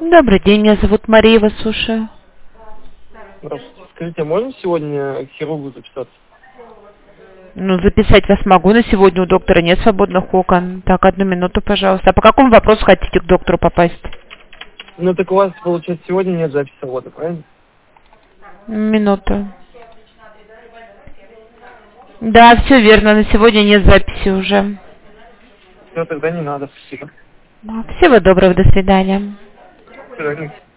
Добрый день, меня зовут Мария, вас слушаю. Здравствуйте. Скажите, а можно сегодня к хирургу записаться? Ну, записать вас могу, но сегодня у доктора нет свободных окон. Так, 1 минуту, пожалуйста. А по какому вопросу хотите к доктору попасть? Ну так у вас, получается, сегодня нет записи работы, правильно? Минуту. Да, все верно, на сегодня нет записи уже. Все, тогда не надо, спасибо. Всего доброго, до свидания. До свидания.